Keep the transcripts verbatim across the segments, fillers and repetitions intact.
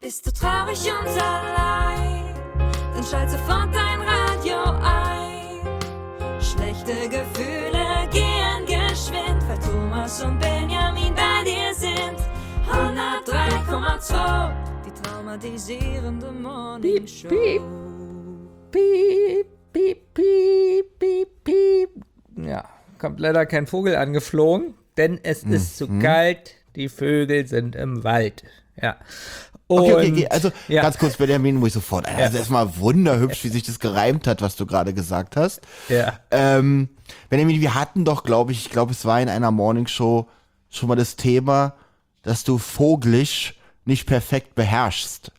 Bist du traurig und allein, dann schalt sofort dein Radio ein. Schlechte Gefühle gehen geschwind, weil Thomas und Benjamin bei dir sind. hundertdrei Komma zwei, die traumatisierende Morning Show. Piep, piep, piep, piep, piep, piep. Ja, kommt leider kein Vogel angeflogen, denn es mhm. ist zu kalt, die Vögel sind im Wald. Ja. Und, okay, okay, okay, also ja. ganz kurz, Benjamin, muss ich sofort. Also ja. erstmal wunderhübsch, wie sich das gereimt hat, was du gerade gesagt hast. Ja. Ähm, Benjamin, wir hatten doch, glaube ich, ich glaube, es war in einer Morningshow schon mal das Thema, dass du Voglisch nicht perfekt beherrschst.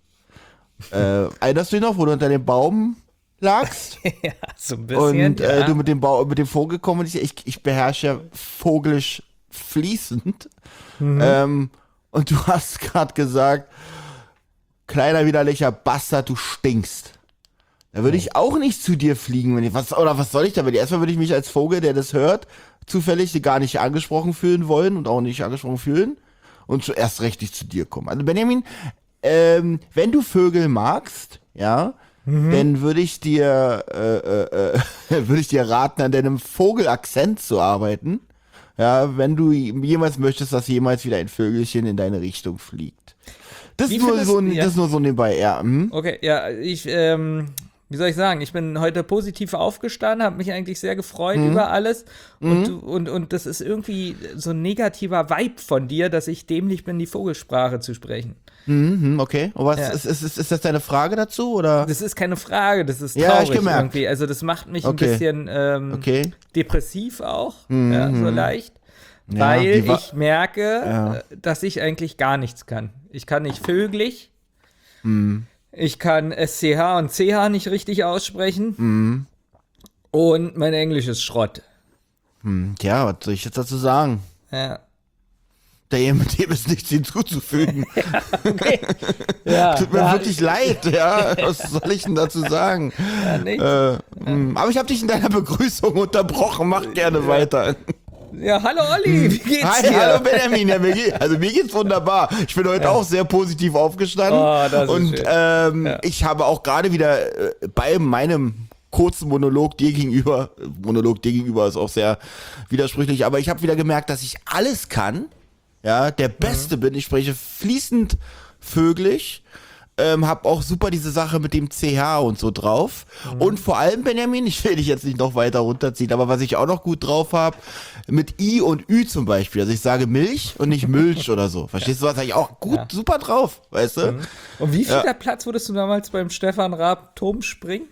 äh, erinnerst du dich noch, wo du unter dem Baum lagst? Ja, so ein bisschen. Und äh, ja. du mit dem, ba- mit dem Vogel kommunizierst. Ich, ich beherrsche ja Voglisch fließend. Mhm. Ähm, und du hast gerade gesagt, kleiner widerlicher Bastard, du stinkst. Da würde ich auch nicht zu dir fliegen, wenn ich, was, oder was soll ich da? Erstmal würde ich mich als Vogel, der das hört, zufällig gar nicht angesprochen fühlen wollen und auch nicht angesprochen fühlen und zuerst recht nicht zu dir kommen. Also Benjamin, ähm, wenn du Vögel magst, ja, mhm. dann würde ich dir, äh, äh, würde ich dir raten, an deinem Vogelakzent zu arbeiten. Ja, wenn du jemals möchtest, dass jemals wieder ein Vögelchen in deine Richtung fliegt. Das ist nur, so, ja. das ist nur so nebenbei, ja. Hm? Okay, ja, ich, ähm, wie soll ich sagen, ich bin heute positiv aufgestanden, habe mich eigentlich sehr gefreut mhm. über alles und, mhm. und, und das ist irgendwie so ein negativer Vibe von dir, dass ich dämlich bin, die Vogelsprache zu sprechen. Mhm, okay, und was, ja. ist, ist, ist, ist das deine Frage dazu, oder? Das ist keine Frage, das ist ja, traurig ich gemerkt. irgendwie, also das macht mich okay. ein bisschen ähm, okay. depressiv auch, mhm. ja, so leicht. Ja, weil wa- ich merke, ja. dass ich eigentlich gar nichts kann. Ich kann nicht vöglich, mm. ich kann S C H und C H nicht richtig aussprechen mm. und mein Englisch ist Schrott. Hm, tja, was soll ich jetzt dazu sagen? Ja. Der, mit dem ist nichts hinzuzufügen. ja, okay. ja, Tut mir ja, wirklich ich, leid, ja. Was soll ich denn dazu sagen? Ja, nichts. Äh, ja. Aber ich habe dich in deiner Begrüßung unterbrochen. Mach gerne ja. weiter. Ja, hallo Olli, wie geht's Hi, dir? Hallo Benjamin, ja, mir geht, also mir geht's wunderbar. Ich bin heute ja. auch sehr positiv aufgestanden. Oh, das ist und schön. Ähm, ja. ich habe auch gerade wieder äh, bei meinem kurzen Monolog dir gegenüber, Monolog dir gegenüber ist auch sehr widersprüchlich, aber ich habe wieder gemerkt, dass ich alles kann, ja, der Beste mhm. bin. Ich spreche fließend Vöglisch. Ähm, hab auch super diese Sache mit dem C H und so drauf. Mhm. Und vor allem, Benjamin, ich will dich jetzt nicht noch weiter runterziehen, aber was ich auch noch gut drauf habe, mit I und Ü zum Beispiel. Also ich sage Milch und nicht Milch oder so. Verstehst du, was habe ich auch gut, ja. super drauf, weißt du? Mhm. Und wie viel ja. der Platz wurdest du damals beim Stefan Raab Turmspringen?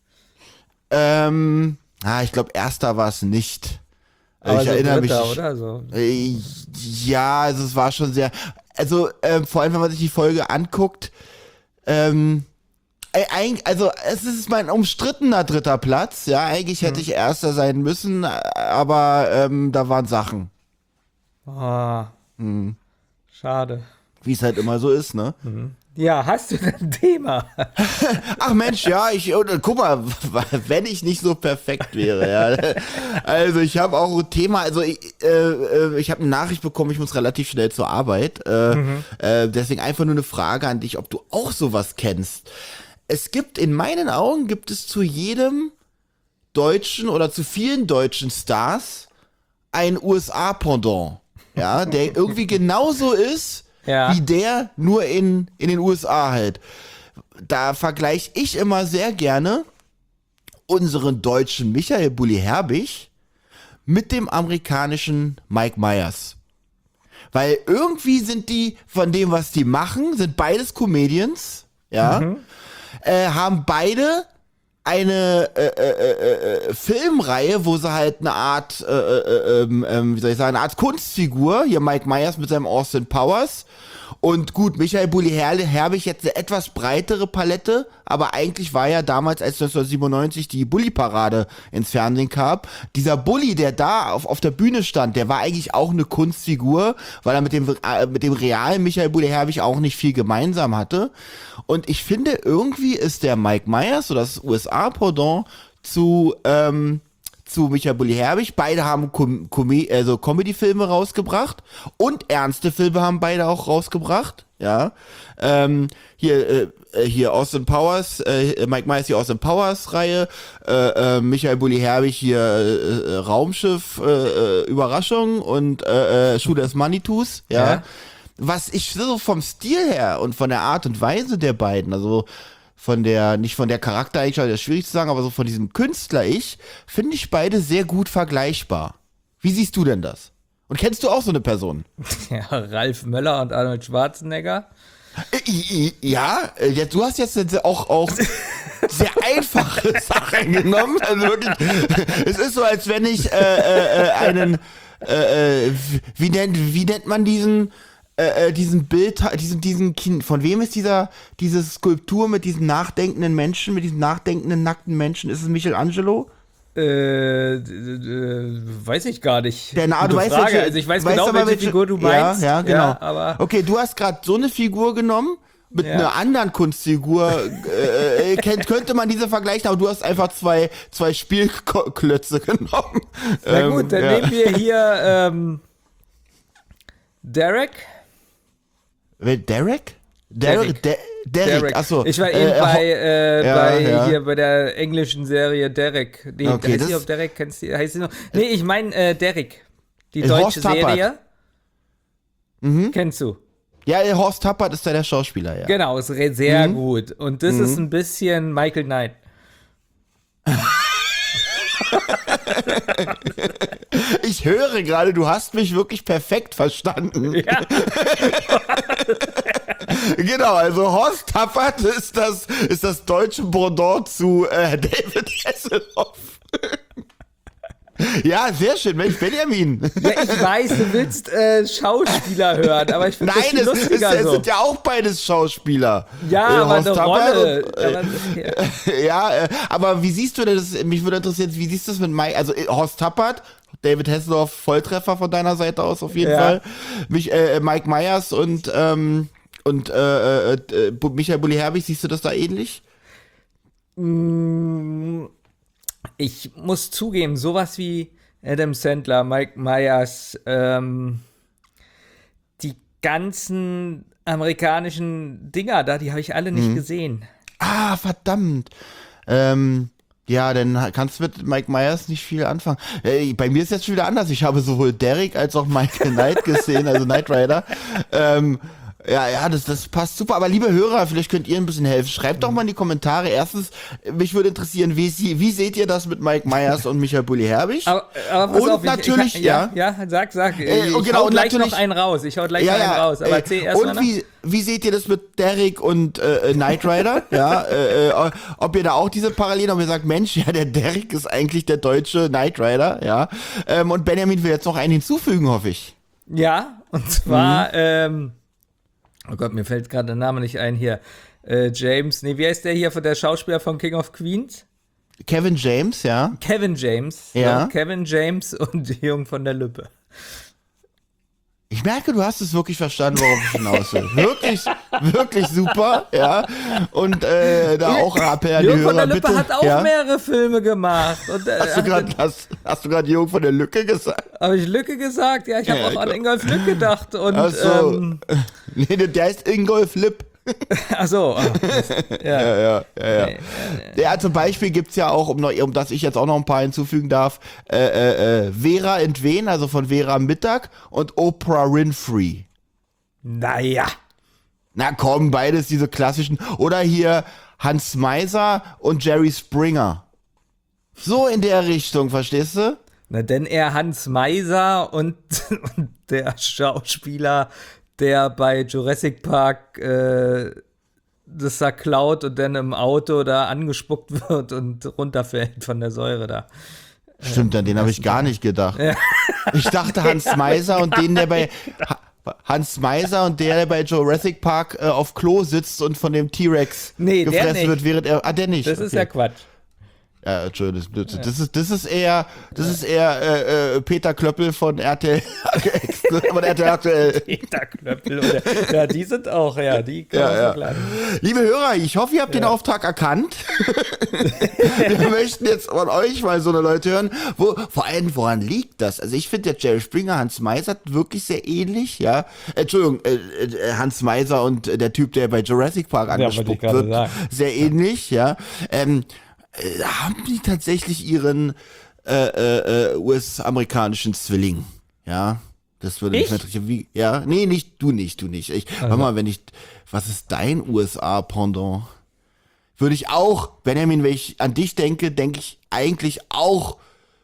Ähm, ah, ich glaube, erster war es nicht. Aber ich so erinnere Dritter, mich. Oder so. Äh, ja, also es war schon sehr. Also äh, vor allem, wenn man sich die Folge anguckt, Ähm, also es ist mein umstrittener dritter Platz, ja, eigentlich hätte ich Erster sein müssen, aber ähm, da waren Sachen. Oh, hm. Schade. Wie es halt immer so ist, ne? Mhm. Ja, hast du denn ein Thema? Ach Mensch, ja, ich, guck mal, wenn ich nicht so perfekt wäre, ja. Also ich habe auch ein Thema, also ich, äh, ich habe eine Nachricht bekommen, ich muss relativ schnell zur Arbeit, äh, mhm. äh, deswegen einfach nur eine Frage an dich, ob du auch sowas kennst. Es gibt, in meinen Augen gibt es zu jedem deutschen oder zu vielen deutschen Stars ein U S A-Pendant, ja, der irgendwie genauso ist, ja. wie der nur in, in den U S A halt. Da vergleiche ich immer sehr gerne unseren deutschen Michael Bulli Herbig mit dem amerikanischen Mike Myers. Weil irgendwie sind die, von dem, was die machen, sind beides Comedians, ja, mhm. äh, haben beide eine äh, äh, äh, Filmreihe, wo sie halt eine Art, äh, äh, äh, wie soll ich sagen, eine Art Kunstfigur, hier Mike Myers mit seinem Austin Powers und gut, Michael Bulli Herbig jetzt eine etwas breitere Palette, aber eigentlich war ja damals, als neunzehnhundertsiebenundneunzig die Bulli-Parade ins Fernsehen kam, dieser Bulli, der da auf, auf der Bühne stand, der war eigentlich auch eine Kunstfigur, weil er mit dem, äh, mit dem realen Michael Bulli Herbig auch nicht viel gemeinsam hatte. Und ich finde, irgendwie ist der Mike Myers, so das U S A-Pendant zu, ähm, zu Michael Bulli Herbig. Beide haben Com- Com- also Comedy-Filme rausgebracht und ernste Filme haben beide auch rausgebracht, ja. Ähm, hier, äh, hier Austin Powers, äh, Mike Myers hier Austin Powers Reihe, äh, äh, Michael Bulli-Herbig hier äh, äh, Raumschiff, äh, äh, Überraschung und äh, äh, Schuh des Manitus, ja. Ja. Was ich so vom Stil her und von der Art und Weise der beiden, also von der, nicht von der Charaktereigenschaft, das ist schwierig zu sagen, aber so von diesem Künstler-Ich, finde ich beide sehr gut vergleichbar. Wie siehst du denn das? Und kennst du auch so eine Person? Ja, Ralf Möller und Arnold Schwarzenegger. Äh, Ja, äh, jetzt, du hast jetzt auch, auch sehr einfache Sachen genommen. Also wirklich, es ist so, als wenn ich äh, äh, einen, äh, wie, nennt, wie nennt man diesen, äh, diesen Bild, diesen, diesen Kind, von wem ist dieser, diese Skulptur mit diesen nachdenkenden Menschen, mit diesen nachdenkenden, nackten Menschen? Ist es Michelangelo? Äh, d- d- weiß ich gar nicht. Der Na, du Gute weißt, Frage. welche, Also ich weiß weißt genau, aber, welche, Figur du meinst. Ja, ja, genau. Ja, aber okay, du hast gerade so eine Figur genommen mit Ja. einer anderen Kunstfigur. äh, äh, kennt, könnte man diese vergleichen, aber du hast einfach zwei, zwei Spielklötze genommen. na gut, dann ja. nehmen wir hier ähm, Derek. Wer, Derek? Derek? Derek. De Derek, achso. Ich war eben Äh, bei, ho- äh, ja, bei ja. hier bei der englischen Serie Derek. Nee, Okay, heißt das- die auf Derek? Kennst du, heißt die noch? Nee, ich meine äh, Derek. Die Äh, deutsche Horst Tappert. Serie. Mhm. Kennst du? Ja, äh, Horst Tappert ist da der Schauspieler, ja. Genau, ist re- sehr Mhm. gut. Und das ist ein bisschen Michael Knight. Ich höre gerade, du hast mich wirklich perfekt verstanden. Ja. Genau, also Horst Tappert ist das, ist das deutsche Pendant zu äh, David Hasselhoff. Ja, sehr schön, Mensch, Benjamin. Ja, ich weiß, du willst äh, Schauspieler hören, aber ich finde das Nein, viel es, es, lustiger es so. sind ja auch beides Schauspieler. Ja, Äh, aber Horst eine Tappert Rolle. und, äh, aber, ja. Ja, äh, aber wie siehst du denn das? Mich würde interessieren, wie siehst du das mit Mike? Also äh, Horst Tappert, David Hasselhoff, Volltreffer von deiner Seite aus auf jeden Ja. Fall. Mich, äh, Mike Myers und ähm, und äh, äh, äh, Michael Bulli-Herbig, siehst du das da ähnlich? Ich muss zugeben, sowas wie Adam Sandler, Mike Myers, ähm, die ganzen amerikanischen Dinger da, die habe ich alle Mhm. nicht gesehen. Ah, verdammt. Ähm, ja, dann kannst du mit Mike Myers nicht viel anfangen. Äh, bei mir ist jetzt schon wieder anders. Ich habe sowohl Derek als auch Michael Knight gesehen, also Knight Rider. Ähm, ja, ja, das, das passt super. Aber liebe Hörer, vielleicht könnt ihr ein bisschen helfen. Schreibt doch mal in die Kommentare. Erstens, mich würde interessieren, wie, sie, wie seht ihr das mit Mike Myers und Michael Bulli-Herbig? Aber, aber pass Und auf, ich- natürlich, ich, ja, ja. ja, sag, sag. Äh, ich und genau, hau und gleich noch natürlich- einen raus. Ich hau gleich Ja, noch einen ja. raus. Aber Ey, erzähl erst mal und noch. wie, wie seht ihr das mit Derek und äh, Knight Rider? ja, äh, äh, ob ihr da auch diese Parallelen, ob ihr sagt, Mensch, ja, der Derek ist eigentlich der deutsche Knight Rider, ja. Ähm, und Benjamin will jetzt noch einen hinzufügen, hoffe ich. Ja, und Mhm. zwar, ähm, oh Gott, mir fällt gerade der Name nicht ein hier. Äh, James, nee, wie heißt der hier von der Schauspieler von King of Queens? Kevin James, ja. Kevin James. Ja. So, Kevin James und die Jung von der Lippe. Ich merke, du hast es wirklich verstanden, worauf ich hinaus will. Wirklich, wirklich super, ja. Und äh, da auch Appell an die Jung von Hörer, der Lippe bitte. hat auch ja? mehrere Filme gemacht. Und, äh, Hast du gerade hast, hast du gerade Jung von der Lücke gesagt? habe ich Lücke gesagt? Ja, ich habe Ja, auch an klar. Ingolf Lück gedacht. Und, Ach so. ähm, Nee, der heißt Ingolf Lipp. ach so. Oh, ja. Ja, ja, ja, ja. Nee, Ja, zum Beispiel gibt's ja auch, um, noch, um dass ich jetzt auch noch ein paar hinzufügen darf, äh, äh, äh, Vera Entwen, also von Vera Mittag und Oprah Winfrey. Naja. Na komm, beides diese klassischen. Oder hier Hans Meiser und Jerry Springer. So in der Richtung, verstehst du? Na, denn er Hans Meiser und, und der Schauspieler, der bei Jurassic Park äh, das da klaut und dann im Auto da angespuckt wird und runterfällt von der Säure da. Stimmt, an den habe ich gar nicht gedacht. Ich dachte Hans Meiser und den, der bei Ha- Hans Meiser und der, der bei Jurassic Park äh, auf Klo sitzt und von dem T-Rex Nee, der gefressen nicht. wird, während er. Ah, der nicht. Das ist okay. ja Quatsch. Ja, Entschuldigung, das ist Blödsinn. Das ist, das ist eher, das ist eher äh, äh, Peter Klöppel von R T L, von R T L aktuell. Peter Klöppel, oder, ja, die sind auch, ja, die kann man Ja, ja. vergleichen. Liebe Hörer, ich hoffe, ihr habt den Auftrag erkannt. Wir möchten jetzt von euch mal so eine Leute hören. Wo, vor allem, woran liegt das? Also ich finde, der Jerry Springer, Hans Meiser, wirklich sehr ähnlich, ja. Entschuldigung, äh, äh, Hans Meiser und äh, der Typ, der bei Jurassic Park wollte ich angespuckt gerade wird, sagen. sehr ähnlich, ja. Ähm, äh, haben die tatsächlich ihren äh, äh, U S-amerikanischen Zwilling, ja? Das würde mich Ich? interessieren. Wie, ja, nee, nicht, du nicht, du nicht. Ich, Also. Warte mal, wenn ich, was ist dein U S A-Pendant? Würde ich auch, Benjamin, wenn ich an dich denke, denke ich eigentlich auch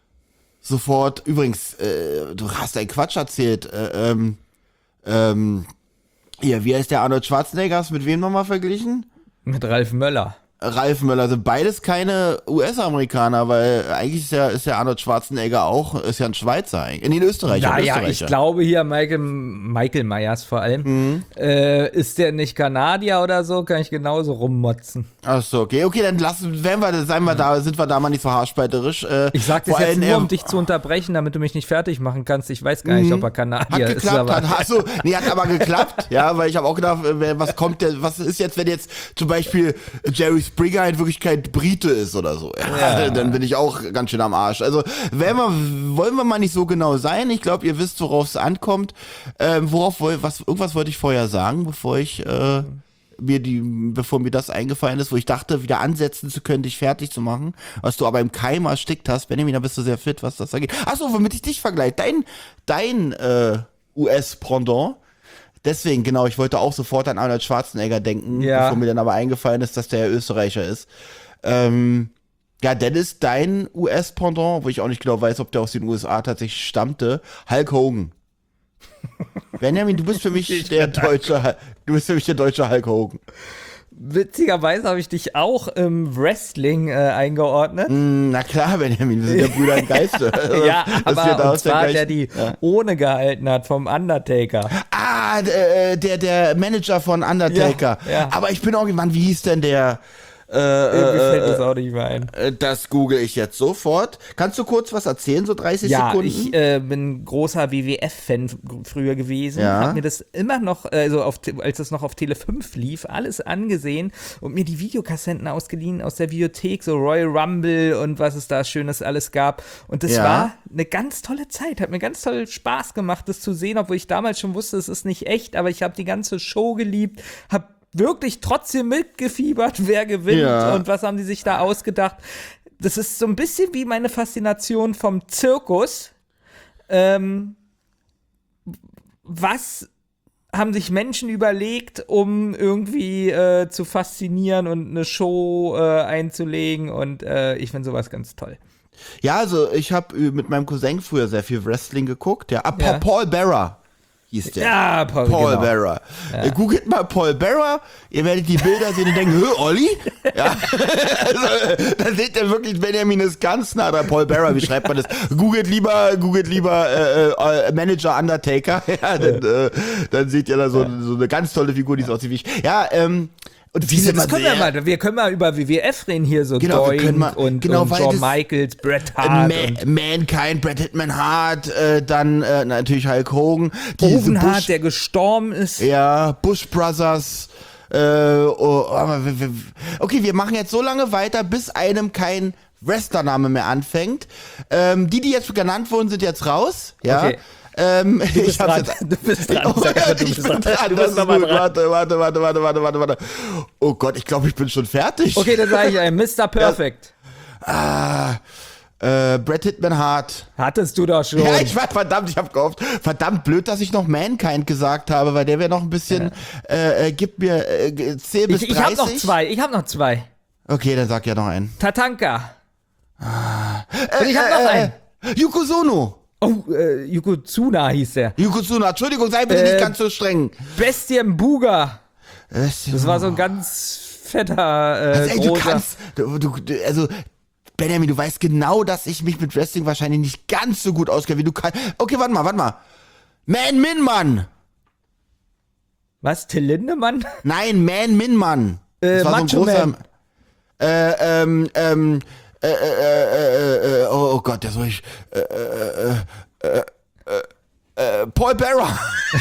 sofort, übrigens, äh, du hast einen Quatsch erzählt, äh, ähm, ähm, ja, wie heißt der Arnold Schwarzenegger? Hast du mit wem nochmal verglichen? Mit Ralf Möller. Ralf Möller, sind beides keine U S-Amerikaner, weil eigentlich ist ja, ist ja Arnold Schwarzenegger auch, ist ja ein Schweizer, eigentlich. Nee, ein Österreicher. ein Naja, Österreicher. ich glaube hier Michael, Michael Myers vor allem. Mhm. Äh, ist der nicht Kanadier oder so? Kann ich genauso rummotzen. Ach so, okay, okay, dann lassen, wenn wir, seien wir da, sind wir da mal nicht so haarspalterisch. Äh, Ich sag das vor jetzt allem, nur, er um dich zu unterbrechen, damit du mich nicht fertig machen kannst. Ich weiß gar nicht, ob er Hat Kanadier ist. geklappt, Aber hat, achso, nee, hat aber geklappt, ja, weil ich habe auch gedacht, äh, was kommt der, was ist jetzt, wenn jetzt zum Beispiel Jerry Springer in Wirklichkeit Brite ist oder so, ja, Ja. dann bin ich auch ganz schön am Arsch. Also, wenn wir, wollen wir mal nicht so genau sein, ich glaube, ihr wisst, worauf es ankommt, ähm, worauf, woll- was, irgendwas wollte ich vorher sagen, bevor ich, äh, mir die, bevor mir das eingefallen ist, wo ich dachte, wieder ansetzen zu können, dich fertig zu machen, was du aber im Keim erstickt hast. Benjamin, da bist du sehr fit, was das angeht. Achso, womit ich dich vergleiche. Dein, dein äh, U S-Pendant. Deswegen, genau, ich wollte auch sofort an Arnold Schwarzenegger denken, Ja. bevor mir dann aber eingefallen ist, dass der Österreicher ist. Ähm, ja, Dennis, dein U S-Pendant, wo ich auch nicht genau weiß, ob der aus den U S A tatsächlich stammte, Hulk Hogan. Benjamin, du bist für mich der deutsche, du bist für mich der deutsche Hulk Hogan. witzigerweise habe ich dich auch im Wrestling äh, eingeordnet. Mm, Na klar, Benjamin, wir sind ja Brüder im Geiste. Ja, Dass wir da aber und aus der zwar gleichen- der die Ja. ohne gehalten hat vom Undertaker. Ah, äh, der, der Manager von Undertaker. Ja, ja. Aber ich bin auch gespannt, wie hieß denn der? Äh, Irgendwie äh, fällt äh, das auch nicht mehr ein. äh, das google ich jetzt sofort. Kannst du kurz was erzählen, so dreißig Ja, Sekunden? ich äh, bin großer W W F-Fan f- früher gewesen. Ja. Hab mir das immer noch, also auf, Te- als das noch auf Tele fünf lief, alles angesehen und mir die Videokassetten ausgeliehen aus der Videothek, so Royal Rumble und was es da Schönes alles gab. Und das Ja. war eine ganz tolle Zeit. Hat mir ganz toll Spaß gemacht, das zu sehen, obwohl ich damals schon wusste, es ist nicht echt, aber ich habe die ganze Show geliebt, hab wirklich trotzdem mitgefiebert, wer gewinnt Ja. und was haben die sich da ausgedacht. Das ist so ein bisschen wie meine Faszination vom Zirkus. Ähm, was haben sich Menschen überlegt, um irgendwie äh, zu faszinieren und eine Show äh, einzulegen und äh, ich finde sowas ganz toll. Ja, also ich habe mit meinem Cousin früher sehr viel Wrestling geguckt. Ja, ah, Pa- Ja. Paul Bearer hieß der. Ja, Paul, Paul genau. Bearer. Äh, Googelt mal Paul Bearer, ihr werdet die Bilder sehen und denken, hö, Olli? Ja. Also, äh, da seht ihr wirklich, Benjamin ist ganz nah dran. Paul Bearer, wie schreibt man das? Googelt lieber, googelt lieber äh, äh, Manager Undertaker. Ja, dann, äh, dann seht ihr da so, so eine ganz tolle Figur, die so aussieht wie ich. Ja, ähm, und Wieso, viele das können wir sehr- mal, wir können mal über W W F reden hier, so Genau, wir Doink können mal- und, genau, und weil Shawn das- Michaels, Bret Äh, Hart Ma und Mankind, Bret Hitman Hart, äh, dann äh, natürlich Hulk Hogan, diese Owen Hart, Bush, der gestorben ist. ja, Bush Brothers. Äh, oh, aber wir, wir, okay, wir machen jetzt so lange weiter, bis einem kein Wrestlername mehr anfängt. Ähm, die, die jetzt genannt wurden, sind jetzt raus. Ja. Okay. Ähm, Du bist ich hab's dran, jetzt. du bist dran. Oh, Sag einfach, du ich bist bin dran. dran. Du Das bist ist noch mal gut. dran. Warte, warte, warte, warte, warte, warte, warte. Oh Gott, ich glaube, ich bin schon fertig. Okay, dann sage ich ein Mister Perfect. Ah, äh, Bret Hitman Hart. Hattest du doch schon. Ja, ich war verdammt, ich hab gehofft. Verdammt blöd, dass ich noch Mankind gesagt habe, weil der wäre noch ein bisschen, äh, äh, gib mir, äh, zehn bis ich, dreißig. ich habe noch zwei, ich habe noch zwei. Okay, dann sag ja noch einen. Tatanka. Äh, Und ich hab noch einen. Äh, Yukosono. Oh, äh, Yokozuna hieß der. Yukosono, Entschuldigung, sei bitte Äh, nicht ganz so streng. Bestien Buga. Das Das war so ein ganz fetter, äh, Also, ey, du großer. kannst, du, du, du- also, Benjamin, du weißt genau, dass ich mich mit Wrestling wahrscheinlich nicht ganz so gut auskenne, wie du kannst. Okay, warte mal, warte mal. Man Minman. Was, Till Lindemann? Nein, Man Minman. Äh, Das war Macho so ein großer, Man. Äh, ähm, ähm, äh, äh, äh, äh, oh Gott, der soll ich, äh, äh, äh, äh, äh, Paul Bearer.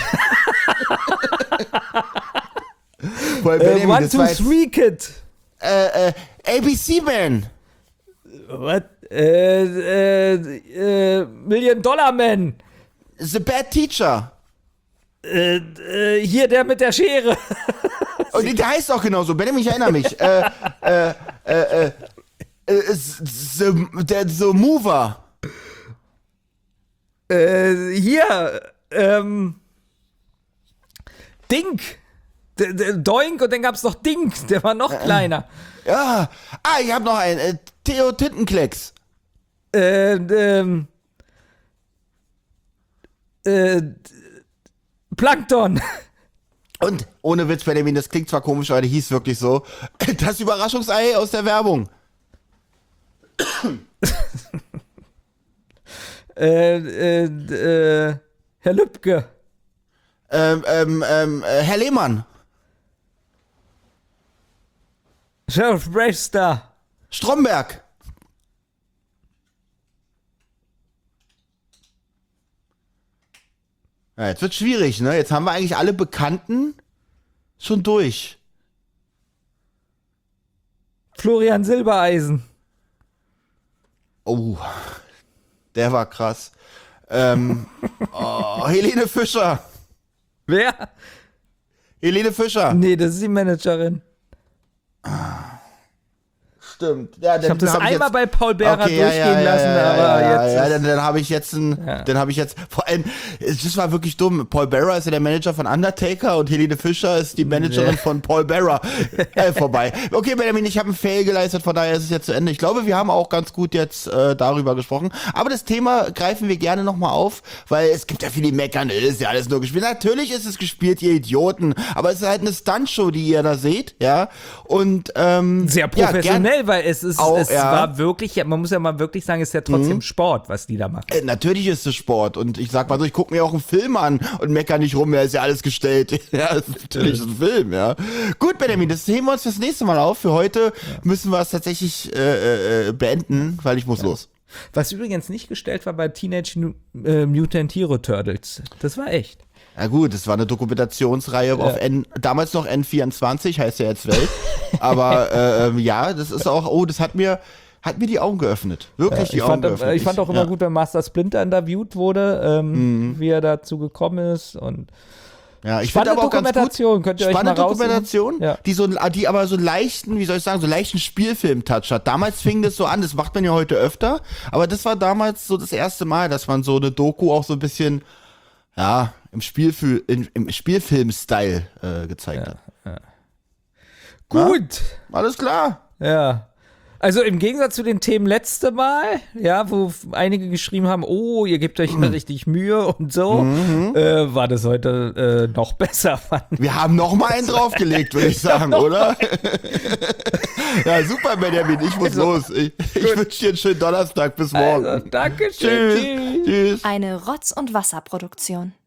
Paul Äh, Benjamin, One, das Two, war jetzt, Three, Kid. äh, äh, A B C Man. Was? Äh, äh, äh, Million Dollar Man. The Bad Teacher. Äh, äh, hier der mit der Schere. Und der heißt auch genauso, Benjamin, ich erinnere mich. äh, äh, äh, äh, äh, the, der The Mover. Äh, hier, ähm, Dink. D D Doink und dann gab's noch Dink, der war noch kleiner. Ja. Ah, ich habe noch einen. Äh, Theo Tintenklecks. Äh, ähm, äh, Plankton. Und ohne Witz, Benjamin, das klingt zwar komisch, aber der hieß wirklich so. Das Überraschungsei aus der Werbung. äh, äh, äh, Herr Lübke. Ähm, ähm, ähm, äh, Herr Lehmann. Sheriff Bravestar. Stromberg. Ja, jetzt wird schwierig, ne? Jetzt haben wir eigentlich alle Bekannten schon durch. Florian Silbereisen. Oh, der war krass. Ähm, oh, Helene Fischer. Wer? Helene Fischer. Nee, das ist die Managerin. Stimmt. Ja, Ich habe das hab ich einmal jetzt, bei Paul Bearer okay, ja, durchgehen ja, ja, lassen, ja, aber ja, jetzt. ja, ist- dann, dann habe ich jetzt ein, Ja. dann habe ich jetzt, vor allem, das war wirklich dumm. Paul Bearer ist ja der Manager von Undertaker und Helene Fischer ist die Managerin Ja. von Paul Bearer. äh, vorbei. Okay, Benjamin, ich habe einen Fail geleistet, von daher ist es jetzt zu Ende. Ich glaube, wir haben auch ganz gut jetzt äh, darüber gesprochen. Aber das Thema greifen wir gerne nochmal auf, weil es gibt ja viele, die meckern, es ist ja alles nur gespielt. Natürlich ist es gespielt, ihr Idioten, aber es ist halt eine Stuntshow, die ihr da seht, ja. Und ähm, Sehr ja, gern- professionell, weil es ist, Auch, es ja. war wirklich, ja, man muss ja mal wirklich sagen, es ist ja trotzdem Mhm. Sport, was die da machen. Äh, Natürlich ist es Sport und ich sag mal so, ich gucke mir auch einen Film an und mecker nicht rum, ja, ist ja alles gestellt. Ja, es ist natürlich ein Film, ja. Gut, Benjamin, das heben wir uns fürs nächste Mal auf. Für heute müssen wir es tatsächlich äh, äh, beenden, weil ich muss los. Was übrigens nicht gestellt war bei Teenage Nu- äh, Mutant Hero Turtles. Das war echt. Ja gut, es war eine Dokumentationsreihe auf N, damals noch N vierundzwanzig, heißt ja jetzt Welt. Aber äh, ähm, ja, das ist auch, oh, das hat mir, hat mir die Augen geöffnet. Wirklich die Ich Augen fand, geöffnet. ich fand auch immer ja. gut, wenn Master Splinter interviewt wurde, ähm, Mhm. wie er dazu gekommen ist. Und Ja, ich Spannende finde aber auch ganz gut, Dokumentation, könnt ihr euch spannende mal raussuchen. Dokumentation, Ja. die so, die aber so leichten, wie soll ich sagen, so leichten Spielfilm-Touch hat. Damals fing das so an, das macht man ja heute öfter, aber das war damals so das erste Mal, dass man so eine Doku auch so ein bisschen, ja, im, Spielfil in, im Spielfilm-Style äh, gezeigt hat. gut. Alles klar. Ja. Also im Gegensatz zu den Themen letzte Mal, ja, wo f- einige geschrieben haben, oh, ihr gebt euch mal richtig Mühe und so, äh, war das heute äh, noch besser, fand ich. Wir haben noch mal einen draufgelegt, würde ich sagen, oder? Ja, super, Benjamin, ich muss los. Ich, ich wünsche dir einen schönen Donnerstag. Bis morgen. Also, Dankeschön. Tschüss. Tschüss. Eine Rotz- und Wasserproduktion.